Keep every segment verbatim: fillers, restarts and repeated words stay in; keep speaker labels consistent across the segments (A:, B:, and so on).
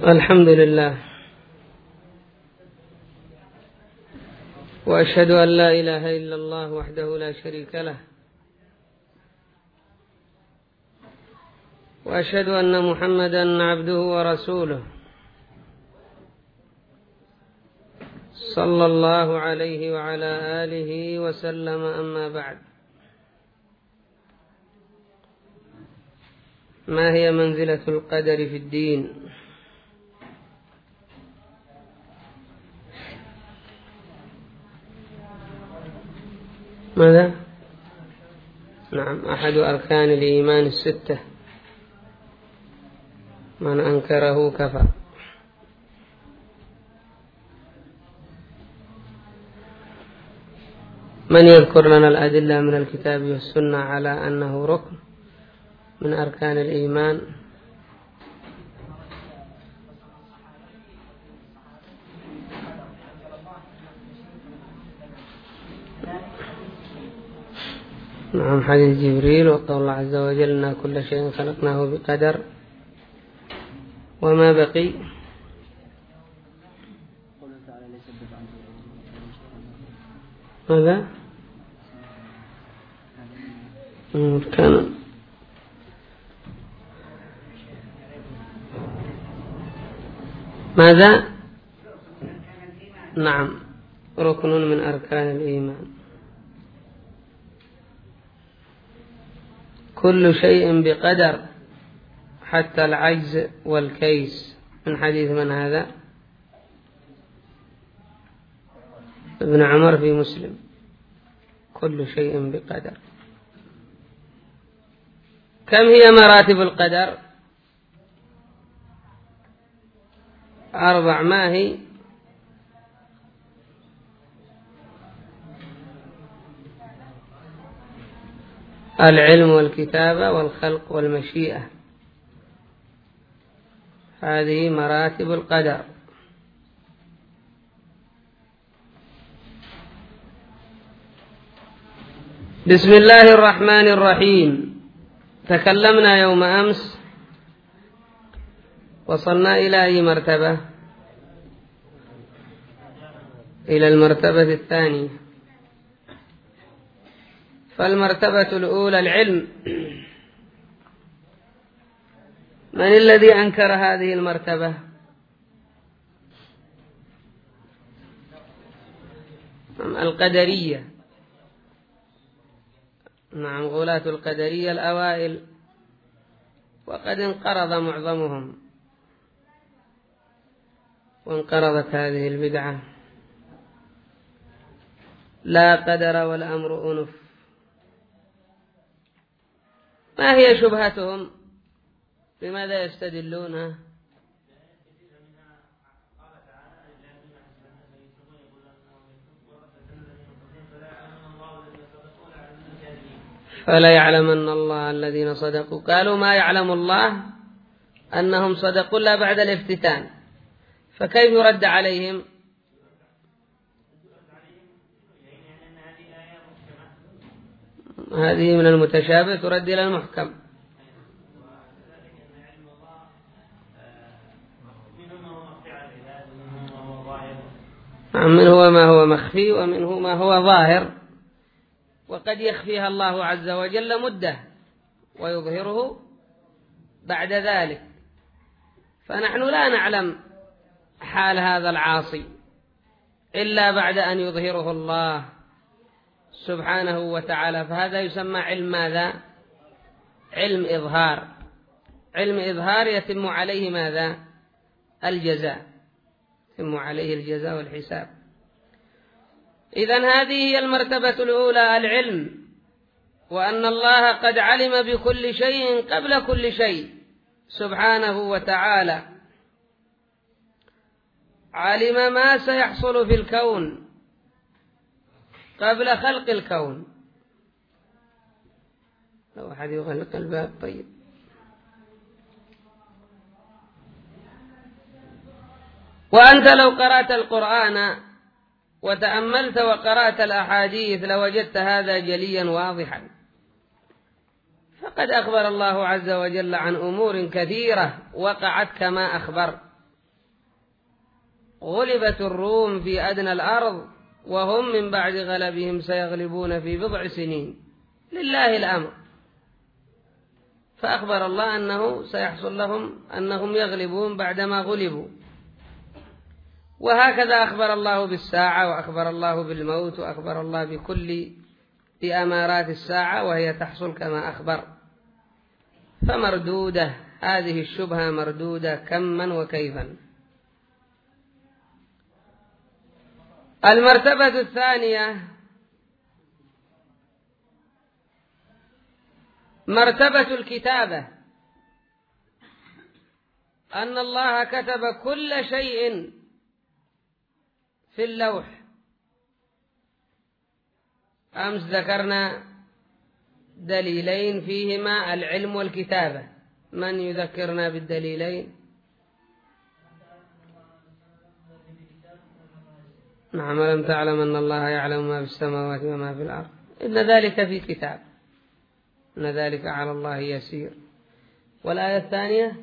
A: الحمد لله، وأشهد أن لا إله إلا الله وحده لا شريك له، وأشهد أن محمدا عبده ورسوله صلى الله عليه وعلى آله وسلم. أما بعد، ما هي منزلة القدر في الدين؟ ماذا؟ نعم، أحد أركان الإيمان الستة، من أنكره كفر. من يذكر لنا الأدلة من الكتاب والسنة على أنه ركن من أركان الإيمان؟ نعم، حديث جبريل وقول الله عز وجل إن كل شيء خلقناه بقدر. وما بقي؟ ماذا؟ كان ماذا؟ نعم، ركن من أركان الإيمان. كل شيء بقدر حتى العجز والكيس. من حديث من هذا؟ ابن عمر في مسلم. كل شيء بقدر. كم هي مراتب القدر؟ أربع. ما هي؟ العلم والكتابة والخلق والمشيئة، هذه مراتب القدر. بسم الله الرحمن الرحيم. تكلمنا يوم أمس، وصلنا إلى أي مرتبة؟ إلى المرتبة الثانية. فالمرتبة الأولى العلم. من الذي أنكر هذه المرتبة؟ القدرية. نعم، غلاة القدرية الأوائل، وقد انقرض معظمهم، وانقرضت هذه البدعة. لا قدر والأمر أنف. ما هي شبهتهم؟ بماذا يستدلونها؟ فلا يعلمن الله الذين صدقوا. قالوا ما يعلم الله أنهم صدقوا إلا بعد الافتتان، فكيف يرد عليهم؟ هذه من المتشابه ترد إلى المحكم. منه ما هو مخفي ومنه ما هو ظاهر، وقد يخفيها الله عز وجل مدة ويظهره بعد ذلك. فنحن لا نعلم حال هذا العاصي إلا بعد أن يظهره الله سبحانه وتعالى. فهذا يسمى علم ماذا؟ علم إظهار. علم إظهار يتم عليه ماذا؟ الجزاء، يتم عليه الجزاء والحساب. إذن هذه هي المرتبة الأولى، العلم، وأن الله قد علم بكل شيء قبل كل شيء سبحانه وتعالى. علم ما سيحصل في الكون قبل خلق الكون. لو أحد يغلق الباب. طيب. وأنت لو قرأت القرآن وتأملت وقرأت الأحاديث لوجدت هذا جليا واضحا. فقد أخبر الله عز وجل عن أمور كثيرة وقعت كما أخبر، غلبت الروم في أدنى الأرض وهم من بعد غلبهم سيغلبون في بضع سنين، لله الأمر. فأخبر الله أنه سيحصل لهم أنهم يغلبون بعدما غلبوا. وهكذا أخبر الله بالساعة، وأخبر الله بالموت، وأخبر الله بكل بأمارات الساعة وهي تحصل كما أخبر. فمردودة هذه الشبهة، مردودة كما وكيفا. المرتبة الثانية مرتبة الكتابة، أن الله كتب كل شيء في اللوح. أمس ذكرنا دليلين فيهما العلم والكتابة، من يذكرنا بالدليلين؟ نعم، ألم تعلم أن الله يعلم ما في السماوات وما في الأرض، إن ذلك في كتاب، إن ذلك على الله يسير. والآية الثانية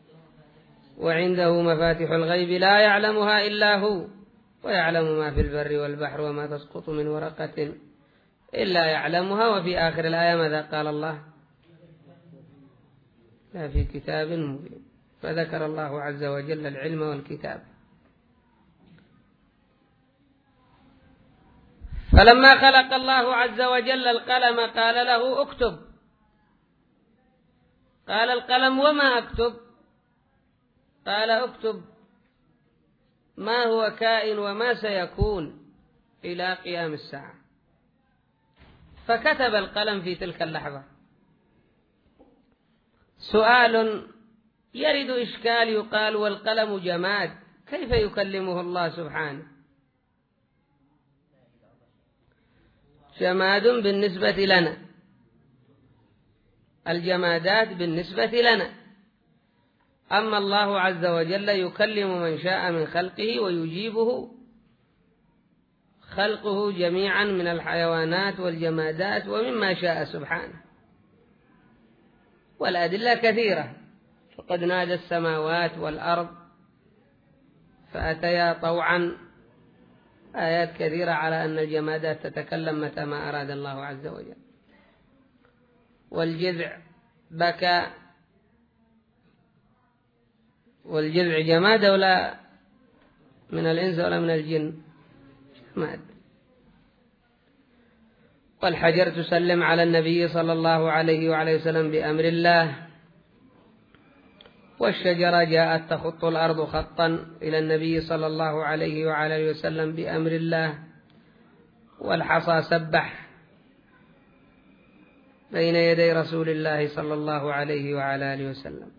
A: وعنده مفاتح الغيب لا يعلمها إلا هو ويعلم ما في البر والبحر وما تسقط من ورقة إلا يعلمها. وفي آخر الآية ماذا قال الله؟ لا في كتاب مبين. فذكر الله عز وجل العلم والكتاب. فلما خلق الله عز وجل القلم قال له اكتب، قال القلم وما أكتب؟ قال اكتب ما هو كائن وما سيكون إلى قيام الساعة. فكتب القلم في تلك اللحظة. سؤال يرد إشكال، يقال والقلم جماد، كيف يكلمه الله سبحانه؟ جماد بالنسبة لنا، الجمادات بالنسبة لنا، أما الله عز وجل يكلم من شاء من خلقه ويجيبه خلقه جميعا من الحيوانات والجمادات ومما شاء سبحانه. والأدلة كثيرة، فقد نادى السماوات والأرض فأتيا طوعا، آيات كثيرة على أن الجمادات تتكلم متى ما أراد الله عز وجل. والجذع بكى، والجذع جماد ولا من الإنس ولا من الجن؟ جماد. والحجر تسلم على النبي صلى الله عليه وعليه وسلم بأمر الله. والشجرة جاءت تخط الأرض خطا إلى النبي صلى الله عليه وعليه وسلم بأمر الله. والحصى سبح بين يدي رسول الله صلى الله عليه وعلى آله وسلم.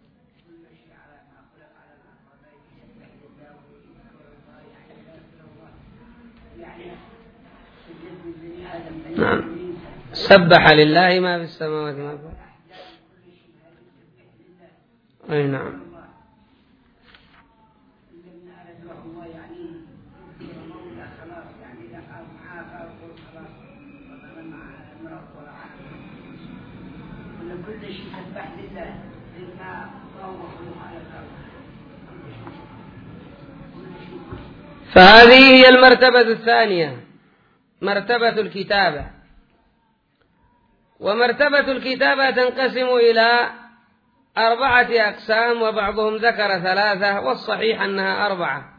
A: نعم، سبح لله ما في السماوات وما في الأرض. أي نعم. فهذه هي المرتبة الثانية، مرتبة الكتابة. ومرتبة الكتابة تنقسم إلى أربعة أقسام، وبعضهم ذكر ثلاثة، والصحيح أنها أربعة.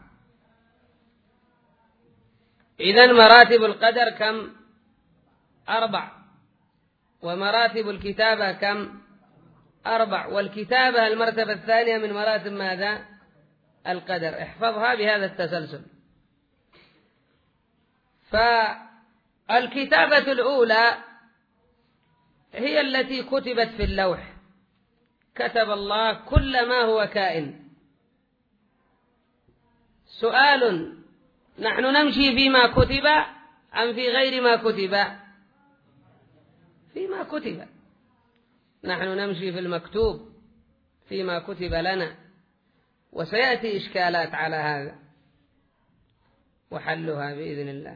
A: إذن مراتب القدر كم؟ أربع. ومراتب الكتابة كم؟ أربع. والكتابة المرتبة الثانية من مراتب ماذا؟ القدر. احفظها بهذا التسلسل. فالكتابة الأولى هي التي كتبت في اللوح، كتب الله كل ما هو كائن. سؤال: نحن نمشي فيما كتب أم في غير ما كتب؟ فيما كتب. نحن نمشي في المكتوب فيما كتب لنا، وسيأتي إشكالات على هذا وحلها بإذن الله.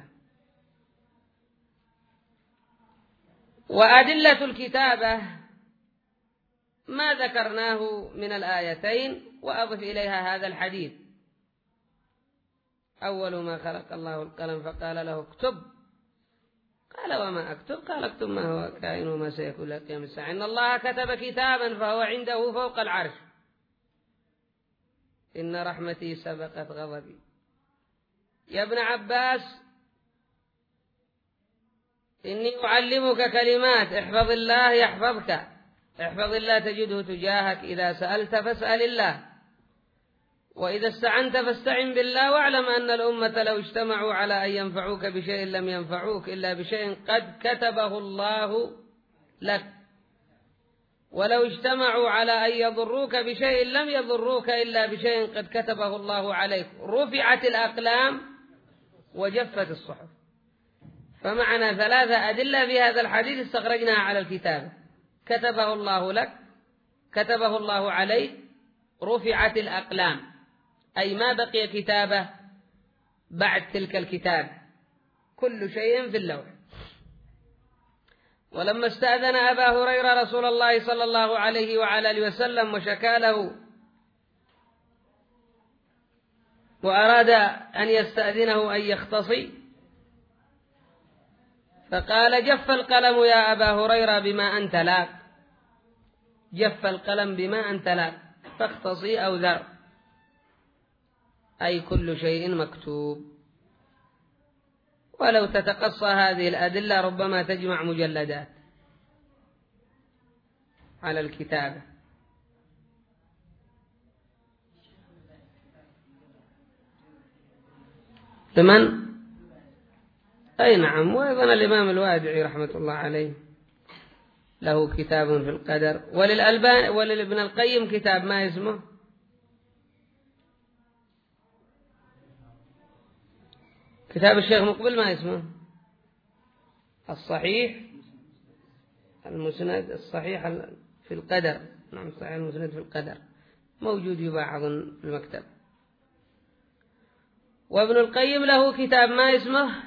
A: وأدلة الكتابة ما ذكرناه من الآيتين، وأضف إليها هذا الحديث. أول ما خلق الله القلم فقال له اكتب، قال وما أكتب؟ قال اكتب ما هو كائن وما سيكون إلى قيام الساعة، إن الله كتب كتابا فهو عنده فوق العرش، إن رحمتي سبقت غضبي. يا ابن عباس إني أعلمك كلمات، احفظ الله يحفظك، احفظ الله تجده تجاهك، إذا سألت فاسأل الله، وإذا استعنت فاستعن بالله، واعلم أن الأمة لو اجتمعوا على أن ينفعوك بشيء لم ينفعوك إلا بشيء قد كتبه الله لك، ولو اجتمعوا على أن يضروك بشيء لم يضروك إلا بشيء قد كتبه الله عليك، رفعت الأقلام وجفت الصحف. فمعنا ثلاثة أدلة في هذا الحديث استخرجناها على الكتابة: كتبه الله لك، كتبه الله عليك، رفعت الأقلام، أي ما بقي كتابة بعد تلك الكتاب، كل شيء في اللوح. ولما استأذن أبا هريرة رسول الله صلى الله عليه وعلى آله وسلم وشكى له وأراد أن يستأذنه أن يختصي، فقال جف القلم يا أبا هريرة بما أنت لاق، جف القلم بما أنت لاق، فاختصي أو ذر، أي كل شيء مكتوب. ولو تتقصى هذه الأدلة ربما تجمع مجلدات على الكتابة. ثمن أي نعم. وأيضا الإمام الوادعي رحمة الله عليه له كتاب في القدر، وللألباني وللابن القيم كتاب ما اسمه كتاب الشيخ مقبل ما اسمه الصحيح المسند، الصحيح في القدر، نعم الصحيح المسند في القدر، موجود يباع أظن في المكتب. وابن القيم له كتاب ما اسمه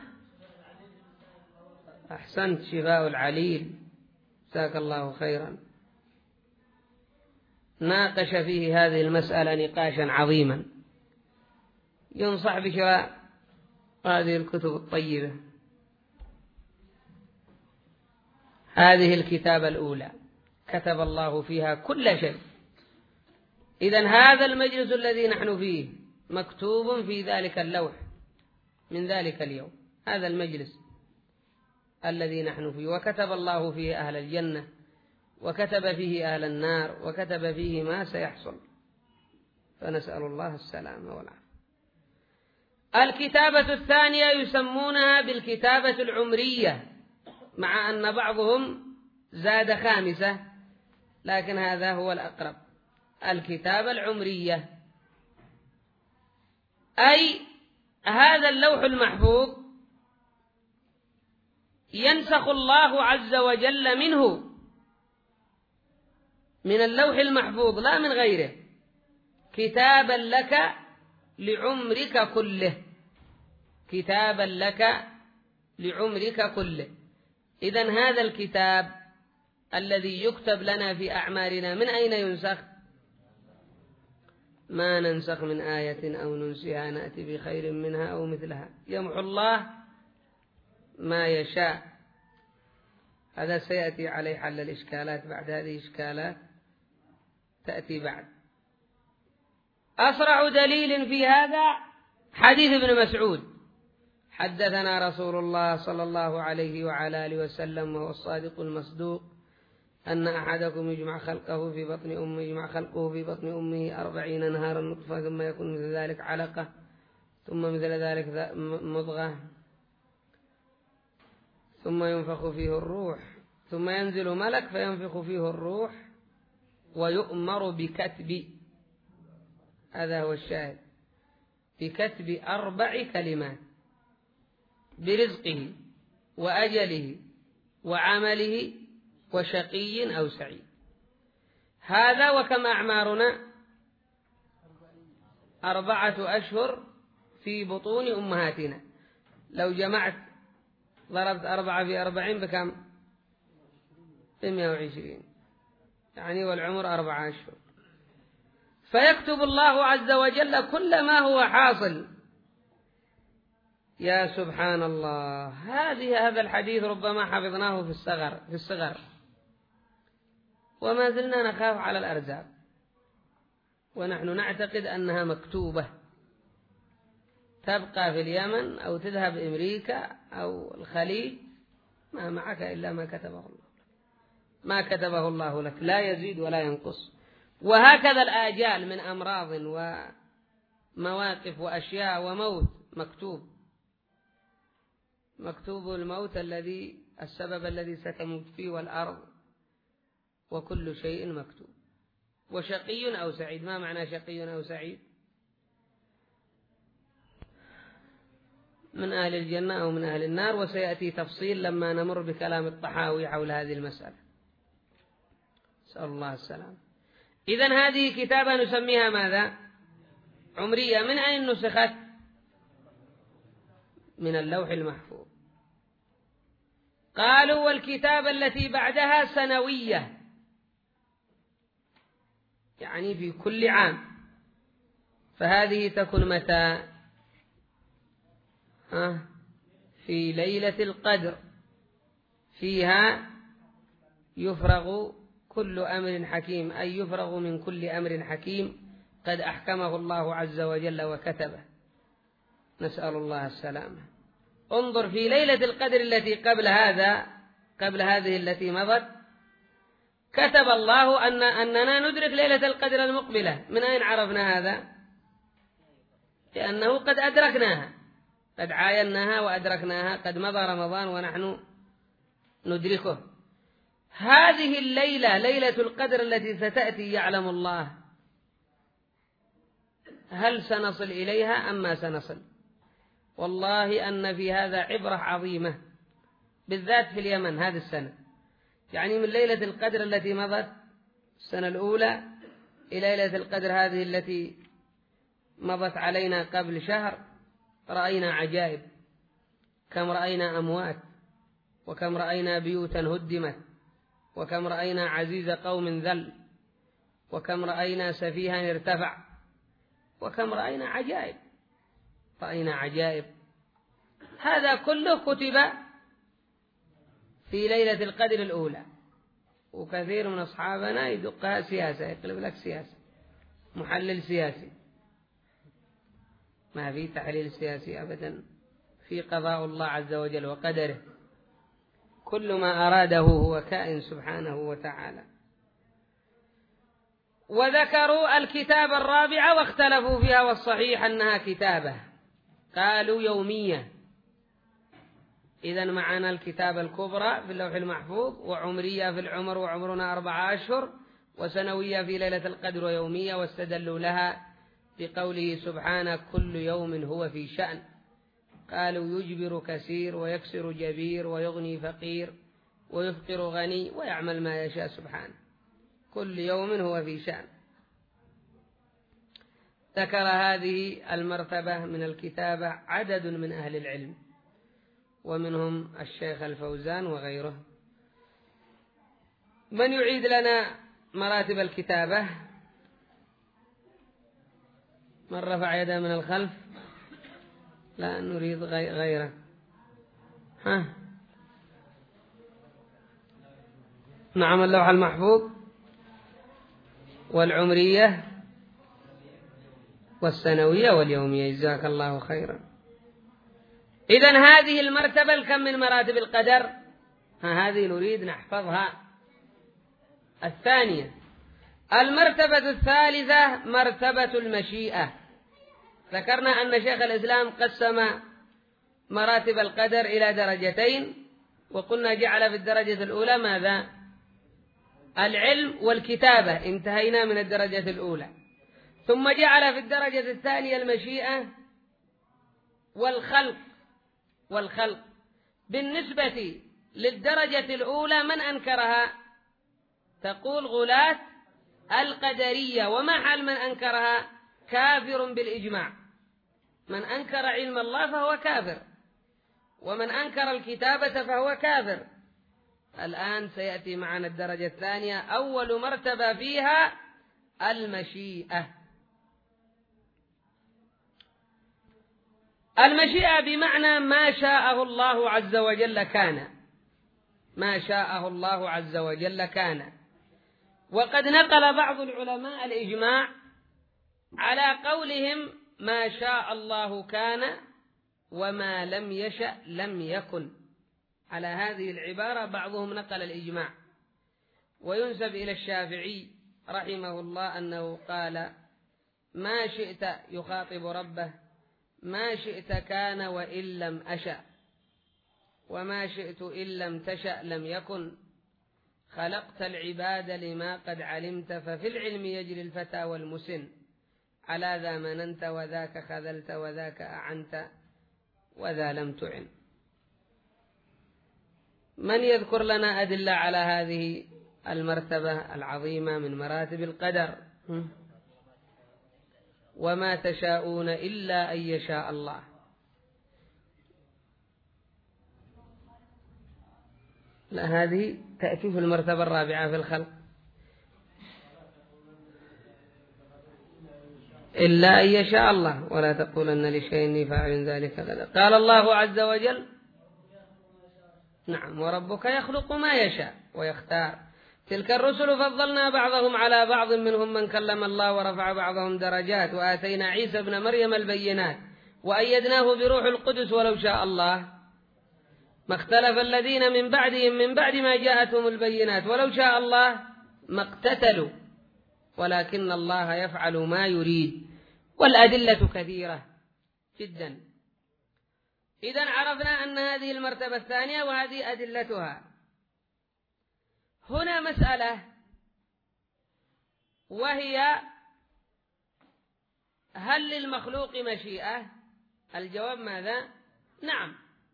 A: أحسنت شفاء العليل، جزاك الله خيرا، ناقش فيه هذه المسألة نقاشا عظيما، ينصح بشراء هذه الكتب الطيبة. هذه الكتابة الأولى كتب الله فيها كل شيء. إذن هذا المجلس الذي نحن فيه مكتوب في ذلك اللوح من ذلك اليوم، هذا المجلس الذي نحن فيه، وكتب الله فيه أهل الجنة، وكتب فيه أهل النار، وكتب فيه ما سيحصل، فنسأل الله السلامة والعافية. الكتابة الثانية يسمونها بالكتابة العمرية، مع أن بعضهم زاد خامسة، لكن هذا هو الأقرب. الكتابة العمرية أي هذا اللوح المحفوظ ينسخ الله عز وجل منه، من اللوح المحفوظ لا من غيره، كتابا لك لعمرك كله، كتابا لك لعمرك كله. إذن هذا الكتاب الذي يكتب لنا في أعمارنا من أين ينسخ؟ ما ننسخ من آية أو ننسها نأتي بخير منها أو مثلها، يمحو الله ما يشاء. هذا سيأتي عليه حل الإشكالات بعد هذه إشكالات تأتي بعد. أسرع دليل في هذا حديث ابن مسعود: حدثنا رسول الله صلى الله عليه وعلى آله وسلم وهو الصادق المصدوق أن أحدكم يجمع خلقه في بطن أمه يجمع خلقه في بطن أمه أربعين نهارا نطفة، ثم يكون مثل ذلك علقة، ثم مثل ذلك مضغة، ثم ينفخ فيه الروح، ثم ينزل ملك فينفخ فيه الروح ويؤمر بكتب، هذا هو الشاهد، بكتب أربع كلمات: برزقه وأجله وعمله وشقي أو سعيد. هذا وكم أعمارنا؟ أربعة أشهر في بطون أمهاتنا. لو جمعت ضربت أربعة في أربعين بكم؟ بمئة وعشرين، يعني والعمر أربعة أشهر. فيكتب الله عز وجل كل ما هو حاصل يا سبحان الله، هذه هذا الحديث ربما حفظناه في الصغر في الصغر وما زلنا نخاف على الأرزاق، ونحن نعتقد أنها مكتوبة تبقى في اليمن أو تذهب أمريكا أو الخليج، ما معك إلا ما كتبه الله، ما كتبه الله لك لا يزيد ولا ينقص. وهكذا الآجال من أمراض ومواقف وأشياء وموت مكتوب، مكتوب الموت الذي السبب الذي ستموت فيه والأرض، وكل شيء مكتوب. وشقي أو سعيد، ما معنى شقي أو سعيد؟ من أهل الجنة أو من أهل النار، وسيأتي تفصيل لما نمر بكلام الطحاوي حول هذه المسألة، نسأل الله السلام. إذن هذه كتابة نسميها ماذا؟ عمرية. من أين نسخت؟ من اللوح المحفوظ. قالوا والكتابة التي بعدها سنوية، يعني في كل عام، فهذه تكون متى؟ ها في ليلة القدر، فيها يفرغ كل أمر حكيم، أي يفرغ من كل أمر حكيم قد أحكمه الله عز وجل وكتبه، نسأل الله السلامة. انظر في ليلة القدر التي قبل هذا، قبل هذه التي مضت، كتب الله أن أننا ندرك ليلة القدر المقبلة. من أين عرفنا هذا؟ لأنه قد أدركناها، قد عايناها وأدركناها، قد مضى رمضان ونحن ندركه. هذه الليلة ليلة القدر التي ستأتي يعلم الله هل سنصل إليها أم ما سنصل. والله أن في هذا عبرة عظيمة، بالذات في اليمن هذه السنة، يعني من ليلة القدر التي مضت السنة الأولى إلى ليلة القدر هذه التي مضت علينا قبل شهر، رأينا عجائب. كم رأينا أموات، وكم رأينا بيوتا هدمت، وكم رأينا عزيز قوم ذل، وكم رأينا سفيها ارتفع، وكم رأينا عجائب، رأينا عجائب. هذا كله كتب في ليلة القدر الأولى. وكثير من أصحابنا يدقها سياسة، يقلب لك سياسة، محلل سياسي. ما في تحليل سياسي أبدا، في قضاء الله عز وجل وقدره، كل ما أراده هو كائن سبحانه وتعالى. وذكروا الكتاب الرابعة واختلفوا فيها، والصحيح أنها كتابة، قالوا يومية. إذن معنا الكتابة الكبرى في اللوح المحفوظ، وعمرية في العمر وعمرنا أربعة أشهر، وسنوية في ليلة القدر، ويومية. واستدلوا لها بقوله سبحانه كل يوم هو في شأن. قالوا يجبر كثير ويكسر جبير ويغني فقير ويفقر غني ويعمل ما يشاء سبحانه، كل يوم هو في شأن. ذكر هذه المرتبة من الكتابة عدد من أهل العلم، ومنهم الشيخ الفوزان وغيره. من يعيد لنا مراتب الكتابة؟ من رفع يده من الخلف؟ لا نريد غيره. ها نعم، اللوح المحفوظ والعمرية والسنوية واليومية، جزاك الله خيرا. إذن هذه المرتبة الكم من مراتب القدر؟ ها هذه نريد نحفظها. الثانية المرتبة الثالثة مرتبة المشيئة. ذكرنا أن شيخ الإسلام قسم مراتب القدر إلى درجتين، وقلنا جعل في الدرجة الأولى ماذا؟ العلم والكتابة، انتهينا من الدرجة الأولى. ثم جعل في الدرجة الثانية المشيئة والخلق. والخلق بالنسبة للدرجة الأولى من أنكرها؟ تقول غلاة القدرية. وما حال من أنكرها؟ كافر بالإجماع. من أنكر علم الله فهو كافر، ومن أنكر الكتابة فهو كافر. الآن سيأتي معنا الدرجة الثانية، أول مرتبة فيها المشيئة. المشيئة بمعنى ما شاءه الله عز وجل كان، ما شاءه الله عز وجل كان. وقد نقل بعض العلماء الإجماع على قولهم ما شاء الله كان وما لم يشأ لم يكن. على هذه العبارة بعضهم نقل الإجماع، وينسب إلى الشافعي رحمه الله أنه قال ما شئت، يخاطب ربه، ما شئت كان وإن لم أشأ، وما شئت إن لم تشأ لم يكن، خلقت العباد لما قد علمت، ففي العلم يجري الفتى والمسن، على ذا مننت وذاك خذلت وذاك أعنت وذا لم تعن. من يذكر لنا أدلة على هذه المرتبة العظيمة من مراتب القدر؟ وما تشاءون إلا أن يشاء الله. لا، هذه تأتي في المرتبة الرابعة في الخلق، إلا أن يشاء الله، ولا تقولن لشيء إني فاعل ذلك غدا. قال الله عز وجل نعم وربك يخلق ما يشاء ويختار، تلك الرسل فضلنا بعضهم على بعض منهم من كلم الله ورفع بعضهم درجات، وآتينا عيسى ابن مريم البينات وأيدناه بروح القدس ولو شاء الله ما اختلف الذين من بعدهم من بعد ما جاءتهم البينات ولو شاء الله ما اقتتلوا ولكن الله يفعل ما يريد. والأدلة كثيرة جدا. إذن عرفنا أن هذه المرتبة الثانية وهذه أدلتها. هنا مسألة، وهي هل للمخلوق مشيئة؟ الجواب ماذا؟ نعم،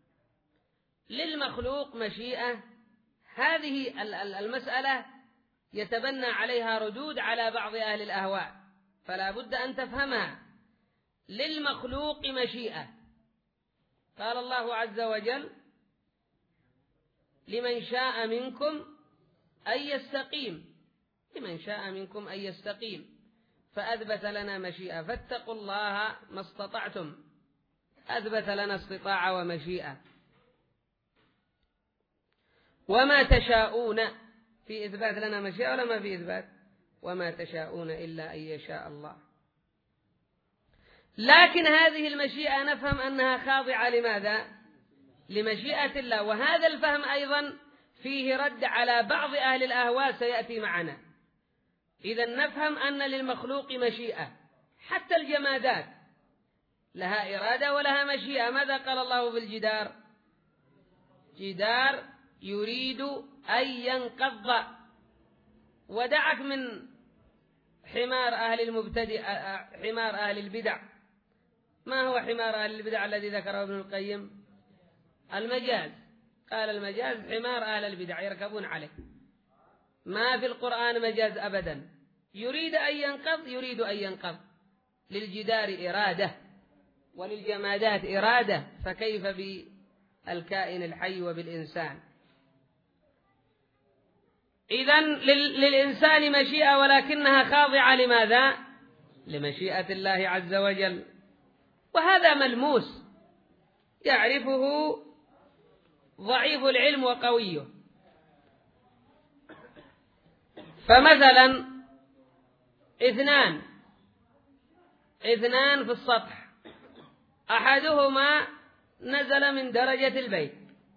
A: للمخلوق مشيئة. هذه المسألة يتبنى عليها ردود على بعض أهل الأهواء، فلا بد أن تفهمها. للمخلوق مشيئة. قال الله عز وجل لمن شاء منكم أن يستقيم، لمن شاء منكم أن يستقيم، فأثبت لنا مشيئة، فاتقوا الله ما استطعتم، أثبت لنا استطاعة ومشيئة. وما تشاءون، في إثبات لنا مشيئة ولا ما في إثبات؟ وما تشاءون إلا أن يشاء الله. لكن هذه المشيئة نفهم أنها خاضعة لماذا؟ لمشيئة الله. وهذا الفهم أيضا فيه رد على بعض أهل الأهواء سيأتي معنا. إذن نفهم أن للمخلوق مشيئة، حتى الجمادات لها إرادة ولها مشيئة. ماذا قال الله في الجدار؟ جدار يريد أن ينقض. ودعك من حمار أهل المبتدئ، حمار أهل البدع. ما هو حمار أهل البدع الذي ذكره ابن القيم؟ المجاز. قال المجاز حمار أهل البدع يركبون عليه. ما في القرآن مجاز أبدا. يريد أن ينقض، يريد أن ينقض. للجدار إرادة وللجمادات إرادة، فكيف بالكائن الحي وبالإنسان؟ إذن للإنسان مشيئة، ولكنها خاضعة لماذا؟ لمشيئة الله عز وجل. وهذا ملموس يعرفه ضعيف العلم وقويه. فمثلا اثنان اثنان في السطح، أحدهما نزل من درجة البيت،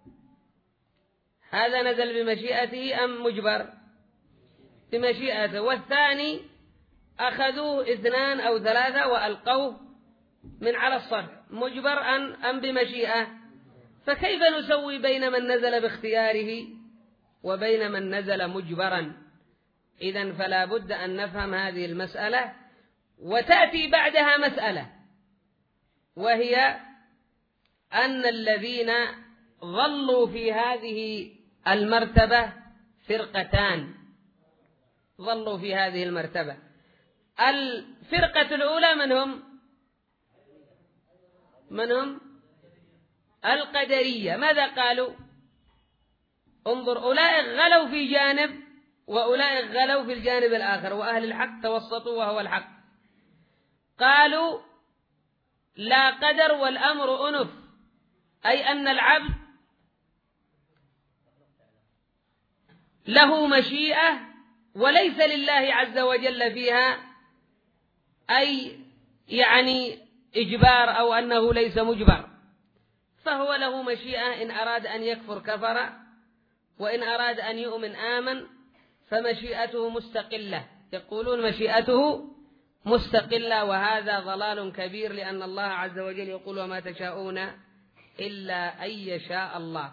A: هذا نزل بمشيئته أم مجبر؟ بمشيئته. والثاني أخذوه اثنان أو ثلاثة وألقوه من على السطح، مجبر أم بمشيئة؟ فكيف نسوي بين من نزل باختياره وبين من نزل مجبرا؟ إذن فلا بد أن نفهم هذه المسألة. وتأتي بعدها مسألة، وهي أن الذين ظلوا في هذه المرتبة فرقتان، ظلوا في هذه المرتبة. الفرقة الأولى من هم؟ من هم؟ القدرية. ماذا قالوا؟ انظر، أولئك غلوا في جانب وأولئك غلوا في الجانب الآخر، وأهل الحق توسطوا وهو الحق. قالوا لا قدر والأمر أنف، أي أن العبد له مشيئة وليس لله عز وجل فيها أي يعني إجبار أو أنه ليس مجبر، فهو له مشيئة، إن أراد أن يكفر كفر، وإن أراد أن يؤمن آمن، فمشيئته مستقلة. يقولون مشيئته مستقلة، وهذا ضلال كبير، لأن الله عز وجل يقول وما تشاءون إلا أن يشاء الله.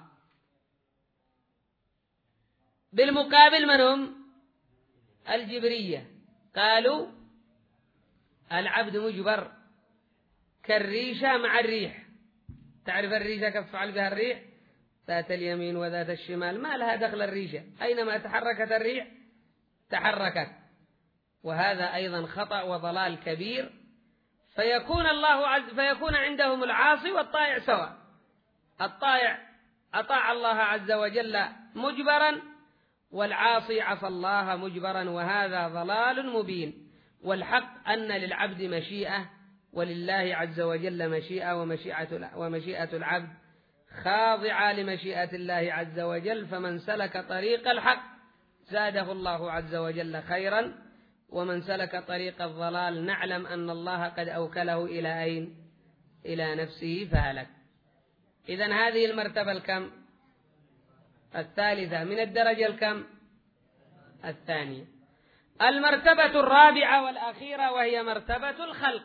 A: بالمقابل من هم؟ الجبرية، قالوا العبد مجبر كالريشة مع الريح. تعرف الريشة كيف تفعل بها الريح؟ ذات اليمين وذات الشمال، ما لها دخل الريشة، أينما تحركت الريح تحركت. وهذا أيضا خطأ وضلال كبير، فيكون الله عز فيكون عندهم العاصي والطائع سواء. الطائع أطاع الله عز وجل مجبرا، والعاصي عصى الله مجبرا، وهذا ضلال مبين. والحق أن للعبد مشيئة، ولله عز وجل مشيئة، ومشيئة ومشيئة العبد خاضعة لمشيئة الله عز وجل. فمن سلك طريق الحق زاده الله عز وجل خيرا، ومن سلك طريق الضلال نعلم أن الله قد أوكله إلى أين؟ إلى نفسه فهلك. إذن هذه المرتبة الكم؟ الثالثة من الدرجة الكم؟ الثانية. المرتبة الرابعة والأخيرة وهي مرتبة الخلق.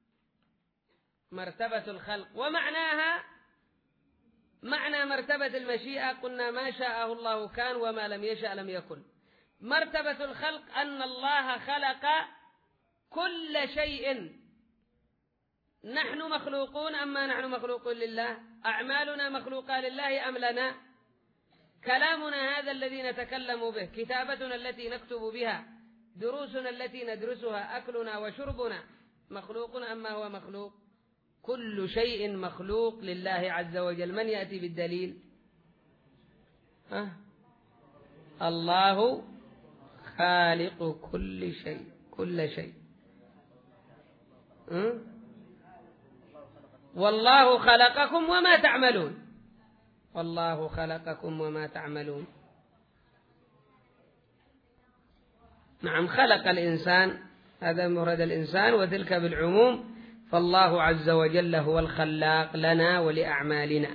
A: مرتبة الخلق، ومعناها معنى مرتبة المشيئة قلنا ما شاءه الله كان وما لم يشأ لم يكن. مرتبة الخلق أن الله خلق كل شيء. نحن مخلوقون أما نحن مخلوقون لله؟ أعمالنا مخلوقة لله أم لنا؟ كلامنا هذا الذي نتكلم به، كتابتنا التي نكتب بها، دروسنا التي ندرسها، أكلنا وشربنا، مخلوق أم هو مخلوق؟ كل شيء مخلوق لله عز وجل. من يأتي بالدليل؟ أه؟ الله خالق كل شيء، كل شيء. أه؟ والله خلقكم وما تعملون، والله خلقكم وما تعملون. نعم، خلق الإنسان، هذا مفرد الإنسان، وتلك بالعموم، فالله عز وجل هو الخلاق لنا ولأعمالنا.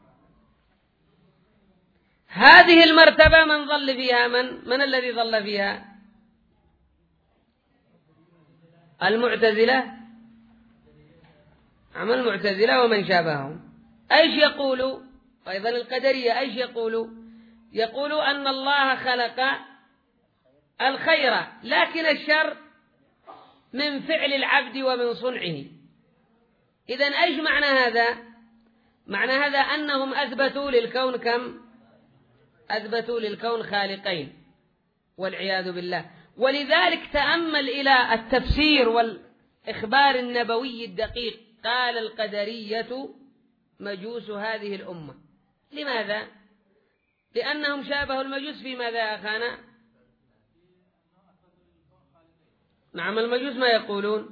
A: هذه المرتبة من ظل فيها؟ من من الذي ظل فيها؟ المعتزلة. عمل المعتزلة ومن شابههم. أيش يقولوا؟ أيضا القدرية أيش يقولوا؟ يقولوا أن الله خلق الخير، لكن الشر من فعل العبد ومن صنعه. إذن أيش معنى هذا؟ معنى هذا أنهم أثبتوا للكون كم؟ أثبتوا للكون خالقين، والعياذ بالله. ولذلك تأمل إلى التفسير والإخبار النبوي الدقيق. قال القدرية مجوس هذه الأمة. لماذا؟ لأنهم شابهوا المجوس في ماذا يا أخانا؟ نعم، المجوس ما يقولون؟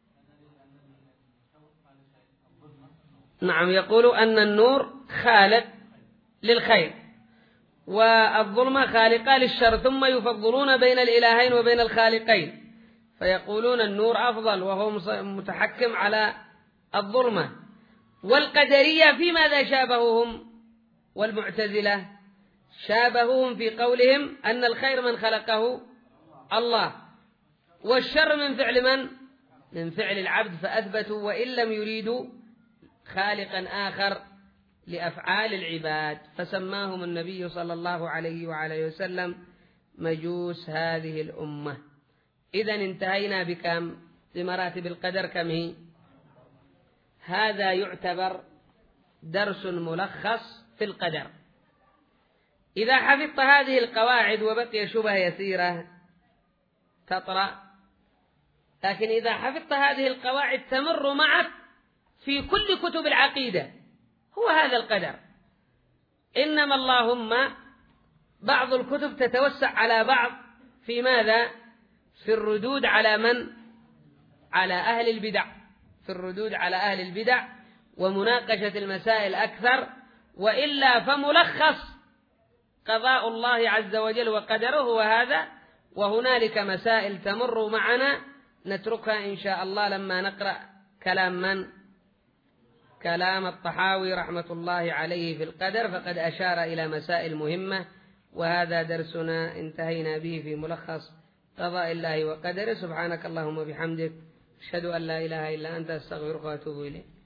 A: نعم، يقولوا أن النور خالق للخير والظلمة خالقة للشر، ثم يفضلون بين الإلهين وبين الخالقين، فيقولون النور أفضل وهو متحكم على الظلمة. والقدرية في ماذا شابهوهم؟ والمعتزلة شابهوهم في قولهم أن الخير من خلقه الله، والشر من فعل من؟ من فعل العبد. فأثبتوا وإن لم يريدوا خالقا آخر لأفعال العباد، فسماهم النبي صلى الله عليه وعلى وسلم مجوس هذه الأمة. إذن انتهينا بكم؟ بمراتب القدر كم هي؟ هذا يعتبر درس ملخص في القدر. إذا حفظت هذه القواعد وبقي شبه يسيرة تطرأ، لكن إذا حفظت هذه القواعد تمر معك في كل كتب العقيدة. هو هذا القدر. إنما اللهم بعض الكتب تتوسع على بعض في ماذا؟ في الردود على من؟ على أهل البدع، في الردود على أهل البدع ومناقشة المسائل أكثر، وإلا فملخص قضاء الله عز وجل وقدره هو هذا، وهنالك مسائل تمر معنا نتركها إن شاء الله لما نقرأ كلام من؟ كلام الطحاوي رحمة الله عليه في القدر، فقد أشار إلى مسائل مهمة، وهذا درسنا انتهينا به في ملخص قضاء الله وقدره. سبحانك اللهم وبحمدك، أشهد أن لا إله إلا أنت، أستغفرك وأتوب إليك.